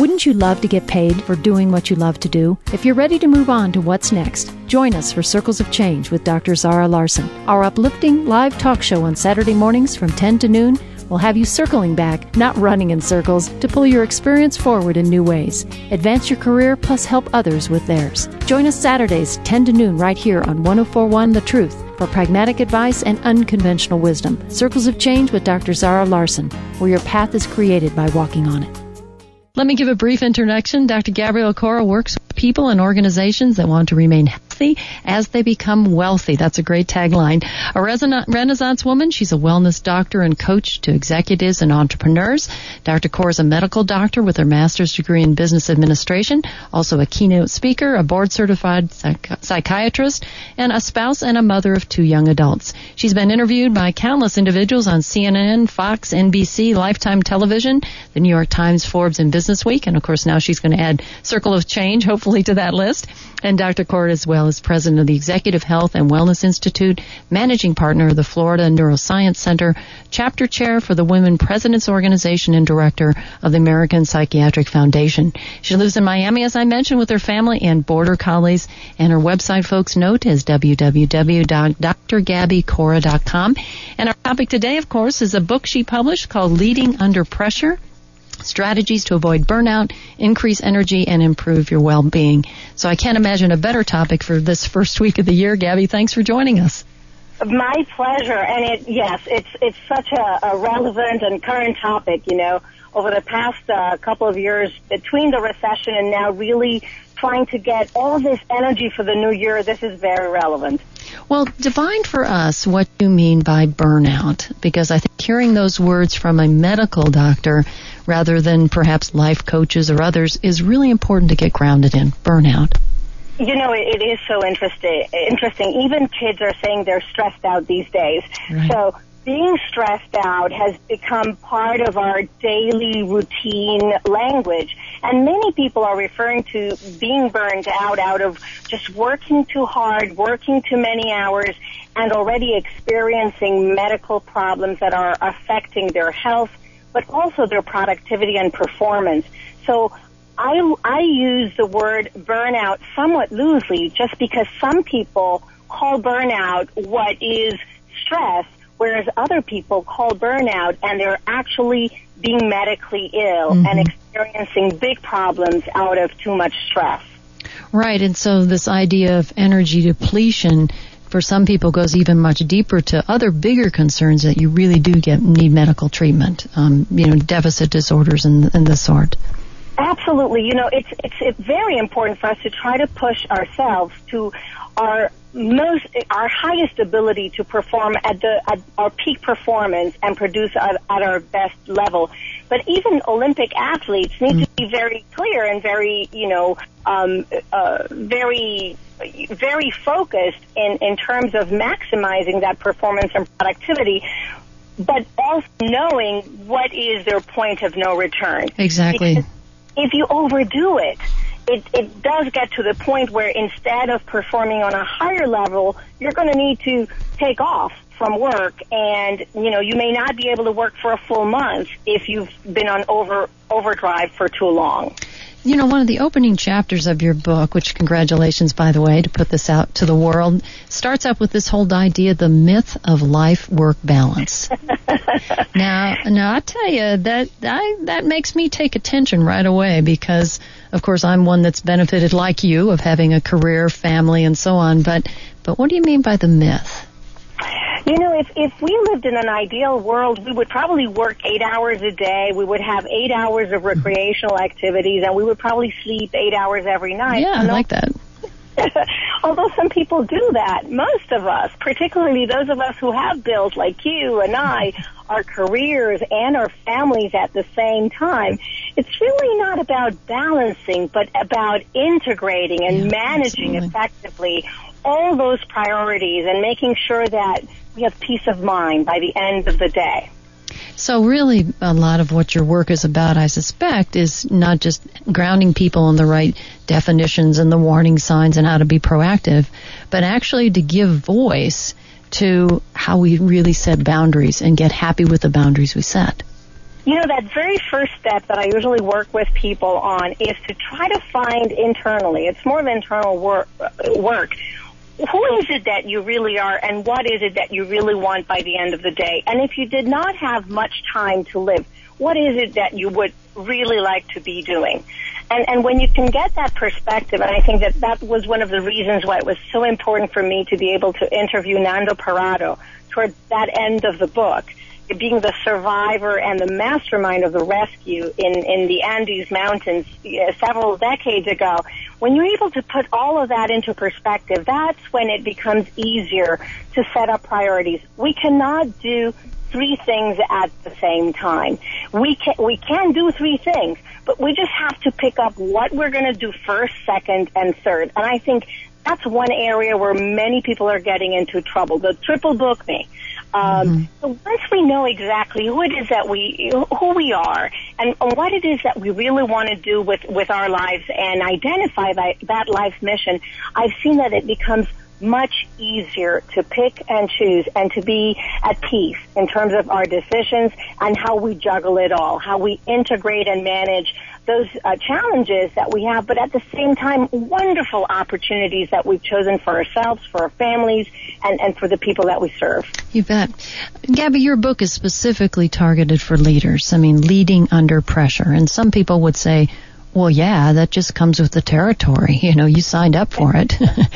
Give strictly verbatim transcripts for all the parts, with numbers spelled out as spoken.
Wouldn't you love to get paid for doing what you love to do? If you're ready to move on to what's next, join us for Circles of Change with Doctor Zara Larson. Our uplifting live talk show on Saturday mornings from ten to noon will have you circling back, not running in circles, to pull your experience forward in new ways. Advance your career plus help others with theirs. Join us Saturdays, ten to noon, right here on one oh four point one The Truth for pragmatic advice and unconventional wisdom. Circles of Change with Doctor Zara Larson, where your path is created by walking on it. Let me give a brief introduction. Doctor Gabrielle Cora works with people and organizations that want to remain healthy as they become wealthy. That's a great tagline. A Renaissance woman, she's a wellness doctor and coach to executives and entrepreneurs. Doctor Cora is a medical doctor with her master's degree in business administration, also a keynote speaker, a board-certified psych- psychiatrist, and a spouse and a mother of two young adults. She's been interviewed by countless individuals on C N N, Fox, N B C, Lifetime Television, the New York Times, Forbes, and Business Week, and of course now she's going to add Circle of Change, hopefully, to that list. And Doctor Cora, as well, is president of the Executive Health and Wellness Institute, managing partner of the Florida Neuroscience Center, chapter chair for the Women Presidents Organization, and director of the American Psychiatric Foundation. She lives in Miami, as I mentioned, with her family and border collies, and her website, folks, note, is w w w dot d r gabby cora dot com. And our topic today, of course, is a book she published called Leading Under Pressure: Strategies to Avoid Burnout, Increase Energy, and Improve Your Well-Being. So I can't imagine a better topic for this first week of the year. Gabby, thanks for joining us. My pleasure. And it, yes, it's it's such a, a relevant and current topic, you know, over the past uh, couple of years between the recession and now really trying to get all this energy for the new year. This is very relevant. Well, define for us what you mean by burnout, because I think hearing those words from a medical doctor rather than perhaps life coaches or others is really important to get grounded in. Burnout. You know, it, it is so interesting. Interesting. Even kids are saying they're stressed out these days. Right. So being stressed out has become part of our daily routine language. And many people are referring to being burned out out of just working too hard, working too many hours, and already experiencing medical problems that are affecting their health, but also their productivity and performance. So I, I use the word burnout somewhat loosely just because some people call burnout what is stress, whereas other people call burnout and they're actually being medically ill mm-hmm. and experiencing big problems out of too much stress. Right, and so this idea of energy depletion for some people goes even much deeper to other bigger concerns that you really do get need medical treatment, um, you know, deficit disorders and, and the sort. Absolutely. You know, it's, it's it's very important for us to try to push ourselves to our most our highest ability to perform at the at our peak performance and produce at, at our best level. But even Olympic athletes need mm. to be very clear and very, you know, um, uh, very very focused in, in terms of maximizing that performance and productivity, but also knowing what is their point of no return. Exactly. Because if you overdo it, it, it does get to the point where instead of performing on a higher level, you're going to need to take off from work, and, you know, you may not be able to work for a full month if you've been on over overdrive for too long. You know, one of the opening chapters of your book, which congratulations, by the way, to put this out to the world, starts up with this whole idea, the myth of life-work balance. now, now, I tell you, that I, that makes me take attention right away because, of course, I'm one that's benefited, like you, of having a career, family, and so on. But, but what do you mean by the myth? You know, if if we lived in an ideal world, we would probably work eight hours a day. We would have eight hours of recreational activities, and we would probably sleep eight hours every night. Yeah, I like that. Although some people do that, most of us, particularly those of us who have bills like you and I, our careers and our families at the same time, it's really not about balancing, but about integrating and yeah, managing absolutely. effectively all those priorities and making sure that we have peace of mind by the end of the day. So really, a lot of what your work is about, I suspect, is not just grounding people in the right definitions and the warning signs and how to be proactive, but actually to give voice to how we really set boundaries and get happy with the boundaries we set. You know, that very first step that I usually work with people on is to try to find internally, it's more of internal work, work, who is it that you really are and what is it that you really want by the end of the day? And if you did not have much time to live, what is it that you would really like to be doing? And, and when you can get that perspective, and I think that that was one of the reasons why it was so important for me to be able to interview Nando Parrado toward that end of the book, being the survivor and the mastermind of the rescue in, in the Andes Mountains uh, several decades ago. When you're able to put all of that into perspective, that's when it becomes easier to set up priorities. We cannot do three things at the same time. We can, we can do three things, but we just have to pick up what we're going to do first, second, and third. And I think that's one area where many people are getting into trouble. The triple book me. Um, mm-hmm. So once we know exactly who it is that we, who we are, and what it is that we really want to do with, with our lives, and identify that, that life's mission, I've seen that it becomes much easier to pick and choose and to be at peace in terms of our decisions and how we juggle it all, how we integrate and manage those uh, challenges that we have, but at the same time, wonderful opportunities that we've chosen for ourselves, for our families, and, and for the people that we serve. You bet. Gabby, your book is specifically targeted for leaders. I mean, leading under pressure. And some people would say, well, yeah, that just comes with the territory. You know, you signed up for it.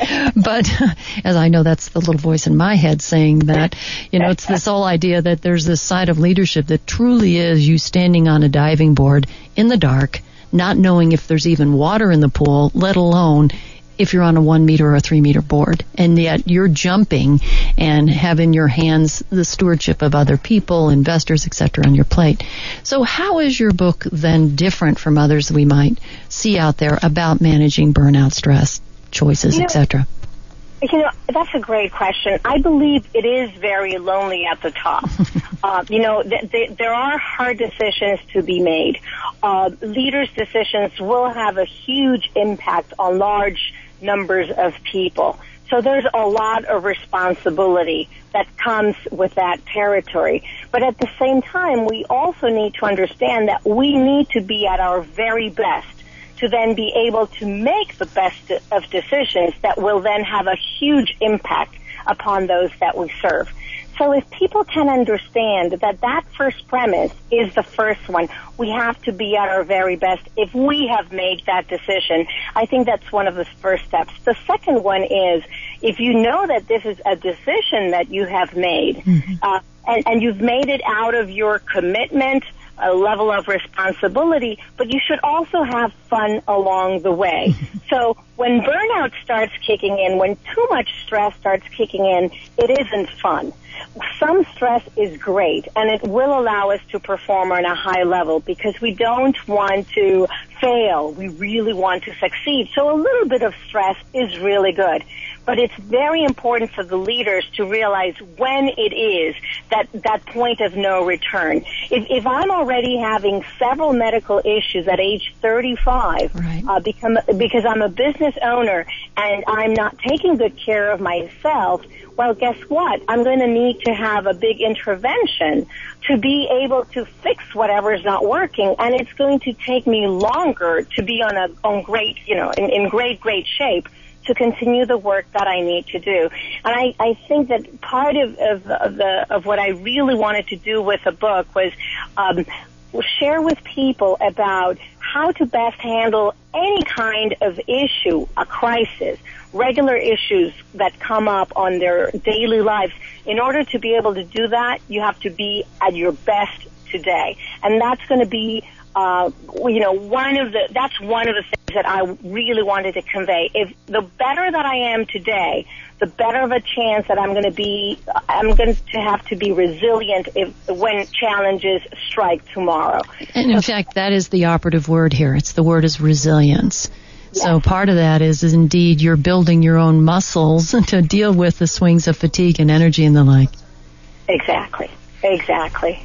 But as I know, that's the little voice in my head saying that, you know, it's this whole idea that there's this side of leadership that truly is you standing on a diving board in the dark, not knowing if there's even water in the pool, let alone if you're on a one meter or a three meter board. And yet you're jumping and have in your hands the stewardship of other people, investors, et cetera, on your plate. So how is your book then different from others we might see out there about managing burnout, stress, choices, et cetera? You know, that's a great question. I believe it is very lonely at the top. uh, you know, th- th- there are hard decisions to be made. Uh, leaders' decisions will have a huge impact on large numbers of people. So there's a lot of responsibility that comes with that territory. But at the same time, we also need to understand that we need to be at our very best to then be able to make the best of decisions that will then have a huge impact upon those that we serve. So if people can understand that that first premise is the first one, we have to be at our very best. If we have made that decision, I think that's one of the first steps. The second one is, if you know that this is a decision that you have made, mm-hmm. uh, and, and you've made it out of your commitment, a level of responsibility, but you should also have fun along the way. So when burnout starts kicking in, when too much stress starts kicking in, it isn't fun. Some stress is great, and it will allow us to perform on a high level because we don't want to fail. We really want to succeed. So a little bit of stress is really good. But it's very important for the leaders to realize when it is that, that point of no return. If, if I'm already having several medical issues at age thirty-five, right. uh, become, because I'm a business owner and I'm not taking good care of myself, well, guess what? I'm going to need to have a big intervention to be able to fix whatever is not working, and it's going to take me longer to be on a on great, you know, in, in great, great shape to continue the work that I need to do. And I, I think that part of, of, of, the, of what I really wanted to do with the book was um, share with people about how to best handle any kind of issue, a crisis, regular issues that come up on their daily lives. In order to be able to do that, you have to be at your best today. And that's going to be Uh, you know, one of the, that's one of the things that I really wanted to convey. If the better that I am today, the better of a chance that I'm going to be, I'm going to have to be resilient if, when challenges strike tomorrow. And in fact, that is the operative word here. It's the word is resilience. Yes. So part of that is, is indeed you're building your own muscles to deal with the swings of fatigue and energy and the like. Exactly. Exactly.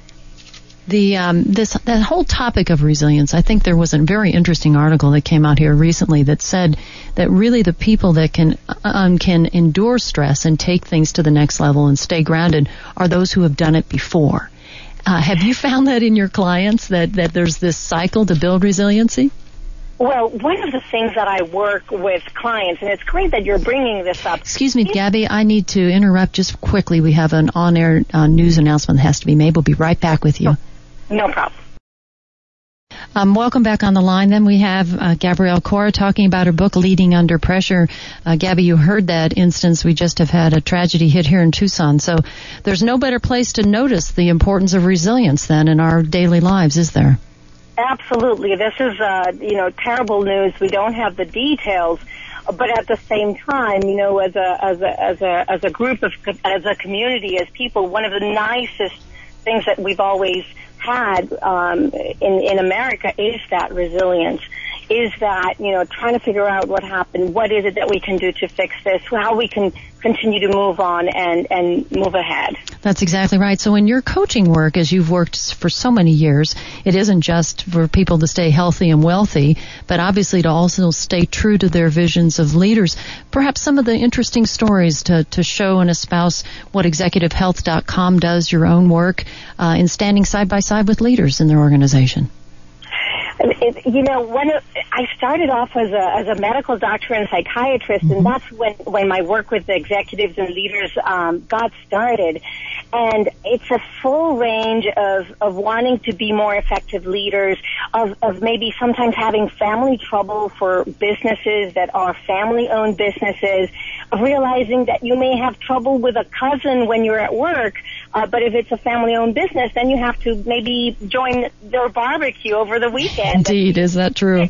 The um, this that whole topic of resilience, I think there was a very interesting article that came out here recently that said that really the people that can um, can endure stress and take things to the next level and stay grounded are those who have done it before. Uh, have you found that in your clients, that, that there's this cycle to build resiliency? Well, one of the things that I work with clients, and it's great that you're bringing this up. Excuse me, Gabby, I need to interrupt just quickly. We have an on-air uh, news announcement that has to be made. We'll be right back with you. No problem. Um, welcome back on the line. Then we have uh, Gabrielle Cora talking about her book, Leading Under Pressure. Uh, Gabby, you heard that instance. We just have had a tragedy hit here in Tucson. So there's no better place to notice the importance of resilience than in our daily lives, is there? Absolutely. This is, uh, you know, terrible news. We don't have the details. But at the same time, you know, as a, as a, as a, as a group of, as a community, as people, one of the nicest things that we've always had um, in in America is that resilience, is that, you know, trying to figure out what happened, what is it that we can do to fix this, how we can continue to move on and, and move ahead. That's exactly right. So in your coaching work, as you've worked for so many years, it isn't just for people to stay healthy and wealthy, but obviously to also stay true to their visions of leaders. Perhaps some of the interesting stories to, to show and espouse what executive health dot com does, your own work, uh, in standing side by side with leaders in their organization. It, you know, when it, I started off as a as a medical doctor and psychiatrist, mm-hmm. and that's when when my work with the executives and leaders um, got started. And it's a full range of of wanting to be more effective leaders, of of maybe sometimes having family trouble for businesses that are family-owned businesses, of realizing that you may have trouble with a cousin when you're at work, uh, but if it's a family-owned business, then you have to maybe join their barbecue over the weekend. Indeed, is that true?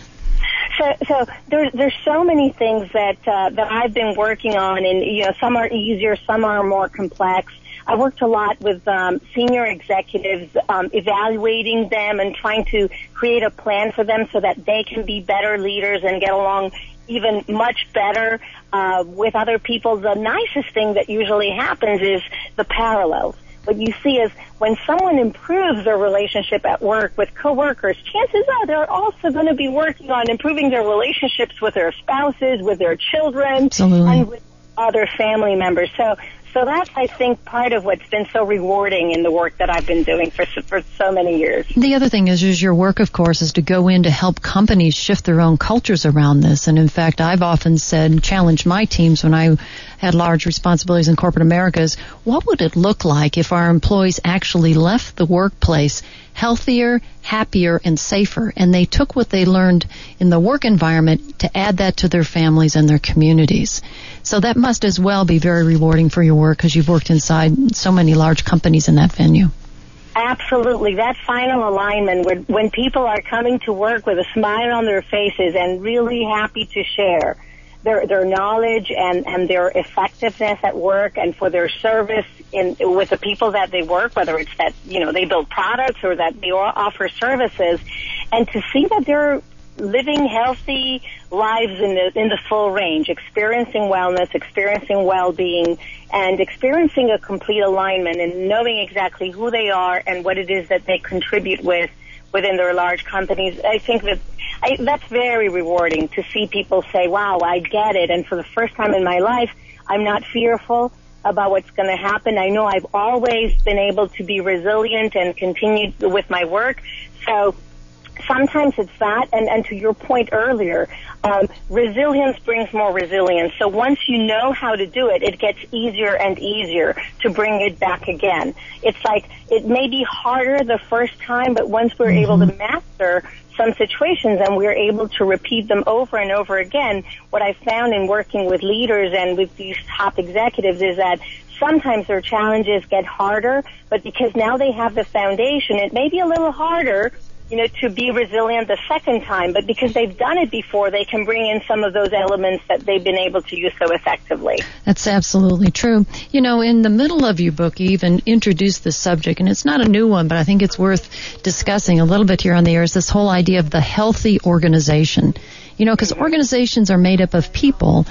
So, so there's there's so many things that uh, that I've been working on, and you know, some are easier, some are more complex. I worked a lot with um, senior executives, um, evaluating them and trying to create a plan for them so that they can be better leaders and get along even much better uh, with other people. The nicest thing that usually happens is the parallels. What you see is when someone improves their relationship at work with coworkers, chances are they're also going to be working on improving their relationships with their spouses, with their children, Absolutely. and with other family members. So, so that's, I think, part of what's been so rewarding in the work that I've been doing for for so many years. The other thing is, is your work, of course, is to go in to help companies shift their own cultures around this. And in fact, I've often said, challenged my teams when I had large responsibilities in corporate America, is what would it look like if our employees actually left the workplace healthier, happier, and safer, and they took what they learned in the work environment to add that to their families and their communities. So that must as well be very rewarding for your work, because you've worked inside so many large companies in that venue. Absolutely. That final alignment, when, when people are coming to work with a smile on their faces and really happy to share their their knowledge and, and their effectiveness at work, and for their service in with the people that they work, whether it's that, you know, they build products or that they offer services, and to see that they're living healthy lives in the in the full range, experiencing wellness, experiencing well-being, and experiencing a complete alignment, and knowing exactly who they are and what it is that they contribute with within their large companies. I think that I, that's very rewarding to see people say, wow, I get it. And for the first time in my life, I'm not fearful about what's going to happen. I know I've always been able to be resilient and continue with my work. So sometimes it's that, and, and to your point earlier, um, resilience brings more resilience. So once you know how to do it, it gets easier and easier to bring it back again. It's like it may be harder the first time, but once we're mm-hmm. able to master some situations and we're able to repeat them over and over again, what I found in working with leaders and with these top executives is that sometimes their challenges get harder, but because now they have the foundation, it may be a little harder, you know, to be resilient the second time, but because they've done it before, they can bring in some of those elements that they've been able to use so effectively. That's absolutely true. You know, in the middle of your book, you even introduced this subject, and it's not a new one, but I think it's worth discussing a little bit here on the air, is this whole idea of the healthy organization. You know, because organizations are made up of people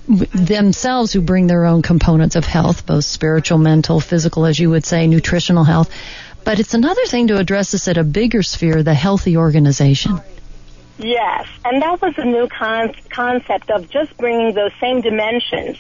themselves who bring their own components of health, both spiritual, mental, physical, as you would say, nutritional health. But it's another thing to address this at a bigger sphere, the healthy organization. Yes, and that was a new con- concept of just bringing those same dimensions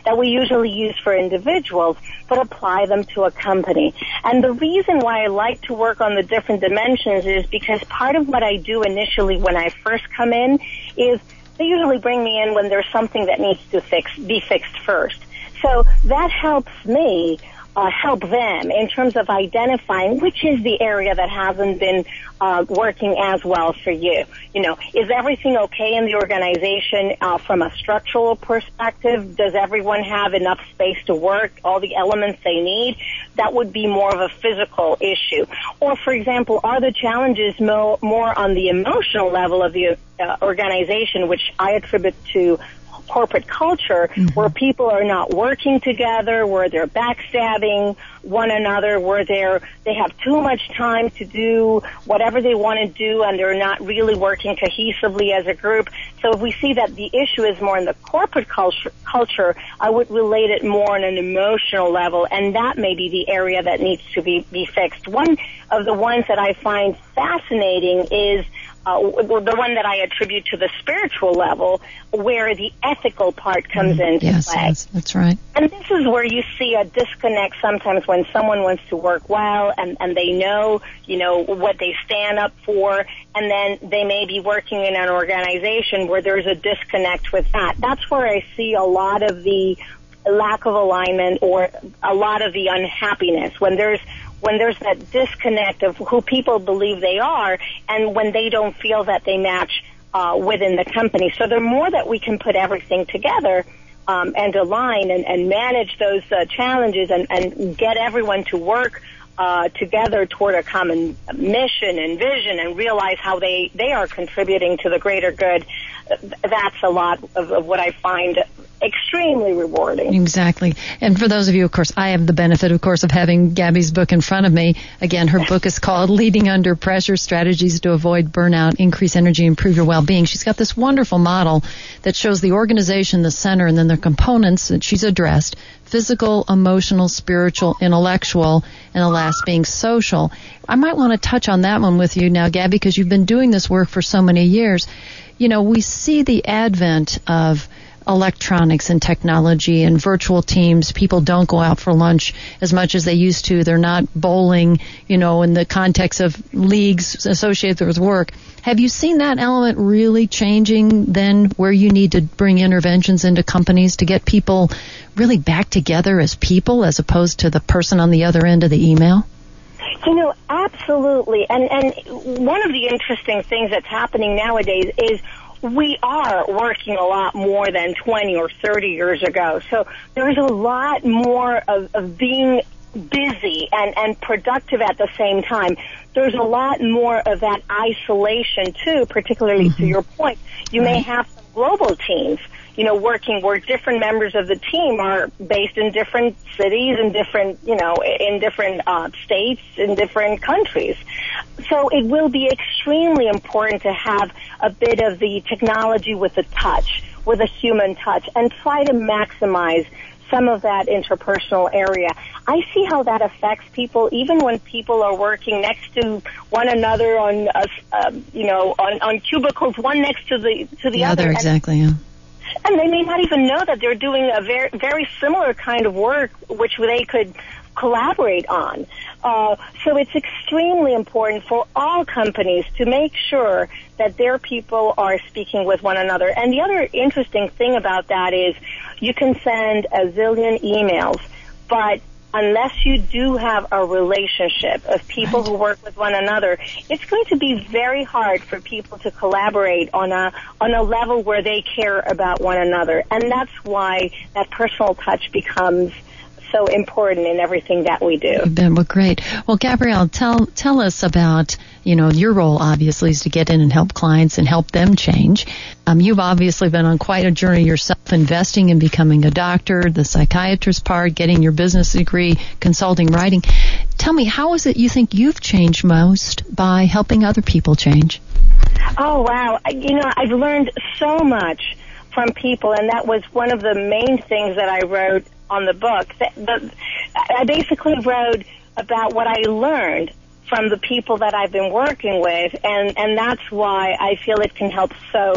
that we usually use for individuals, but apply them to a company. And the reason why I like to work on the different dimensions is because part of what I do initially when I first come in is they usually bring me in when there's something that needs to fix, be fixed first. So that helps me uh, help them in terms of identifying which is the area that hasn't been uh, working as well for you. You know, is everything okay in the organization uh, from a structural perspective? Does everyone have enough space to work, all the elements they need? That would be more of a physical issue. Or, for example, are the challenges mo- more on the emotional level of the uh, organization, which I attribute to corporate culture, mm-hmm. where people are not working together, where they're backstabbing one another, where they're they have too much time to do whatever they want to do, and they're not really working cohesively as a group. So if we see that the issue is more in the corporate culture, culture, I would relate it more on an emotional level, and that may be the area that needs to be, be fixed. One of the ones that I find fascinating is Uh, the one that I attribute to the spiritual level, where the ethical part comes mm, into yes, play. Yes, that's right. And this is where you see a disconnect sometimes when someone wants to work well and, and they know, you know, what they stand up for, and then they may be working in an organization where there's a disconnect with that. That's where I see a lot of the lack of alignment or a lot of the unhappiness, when there's when there's that disconnect of who people believe they are and when they don't feel that they match uh, within the company. So the more that we can put everything together um, and align and, and manage those uh, challenges and, and get everyone to work uh, together toward a common mission and vision and realize how they, they are contributing to the greater good, that's a lot of, of what I find extremely rewarding. Exactly. And for those of you, of course, I have the benefit, of course, of having Gabby's book in front of me. Again, her book is called Leading Under Pressure, Strategies to Avoid Burnout, Increase Energy, Improve Your Well-Being. She's got this wonderful model that shows the organization, the center, and then the components that she's addressed: physical, emotional, spiritual, intellectual, and the last being social. I might want to touch on that one with you now, Gabby, because you've been doing this work for so many years. You know, we see the advent of electronics and technology and virtual teams. People don't go out for lunch as much as they used to. They're not bowling, you know, in the context of leagues associated with work. Have you seen that element really changing then, where you need to bring interventions into companies to get people really back together as people as opposed to the person on the other end of the email? You know, absolutely. And, and one of the interesting things that's happening nowadays is we are working a lot more than twenty or thirty years ago. So there's a lot more of, of being busy and, and productive at the same time. There's a lot more of that isolation, too, particularly mm-hmm. to your point. You right. may have some global teams, you know, working where different members of the team are based in different cities and different, you know, in different uh, states, in different countries. So it will be extremely important to have a bit of the technology with the touch, with a human touch, and try to maximize some of that interpersonal area. I see how that affects people, even when people are working next to one another on, uh, uh, you know, on, on cubicles, one next to the to the, the other. other. Exactly, yeah. And they may not even know that they're doing a very, very similar kind of work, which they could collaborate on. Uh, so it's extremely important for all companies to make sure that their people are speaking with one another. And the other interesting thing about that is you can send a zillion emails, but unless you do have a relationship of people who work with one another, it's going to be very hard for people to collaborate on a on a level where they care about one another. And that's why that personal touch becomes so important in everything that we do. Ben, well, great. Well, Gabrielle, tell tell us about, you know, your role obviously is to get in and help clients and help them change. Um, you've obviously been on quite a journey yourself, investing in becoming a doctor, the psychiatrist part, getting your business degree, consulting, writing. Tell me, how is it you think you've changed most by helping other people change? Oh, wow. You know, I've learned so much from people, and that was one of the main things that I wrote on the book. The, the, I basically wrote about what I learned from the people that I've been working with, and, and that's why I feel it can help so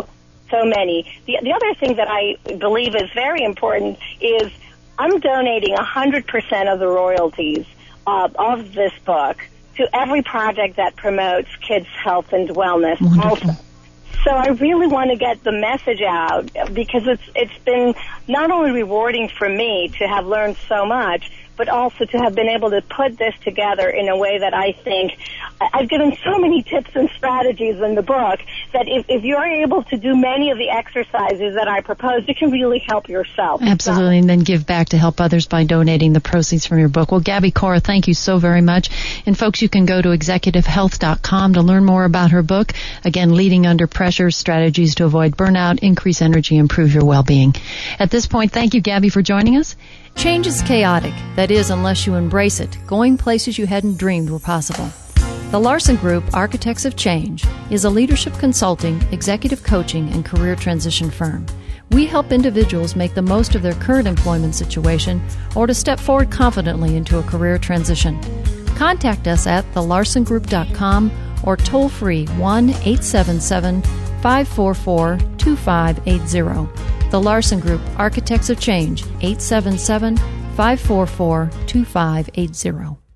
so many. The, the other thing that I believe is very important is I'm donating one hundred percent of the royalties uh, of this book to every project that promotes kids' health and wellness. Wonderful. Also. So I really want to get the message out because it's it's been not only rewarding for me to have learned so much, but also to have been able to put this together in a way that I think I've given so many tips and strategies in the book that if, if you're able to do many of the exercises that I propose, you can really help yourself. Absolutely, so. And then give back to help others by donating the proceeds from your book. Well, Gabby Cora, thank you so very much. And folks, you can go to executive health dot com to learn more about her book. Again, Leading Under Pressure, Strategies to Avoid Burnout, Increase Energy, Improve Your Well-Being. At this point, thank you, Gabby, for joining us. Change is chaotic. That is, unless you embrace it, going places you hadn't dreamed were possible. The Larson Group, Architects of Change, is a leadership consulting, executive coaching, and career transition firm. We help individuals make the most of their current employment situation or to step forward confidently into a career transition. Contact us at the larson group dot com or toll free one eight seven seven, five four four, two five eight zero. The Larson Group, Architects of Change, eight seven seven, five four four, two five eight zero.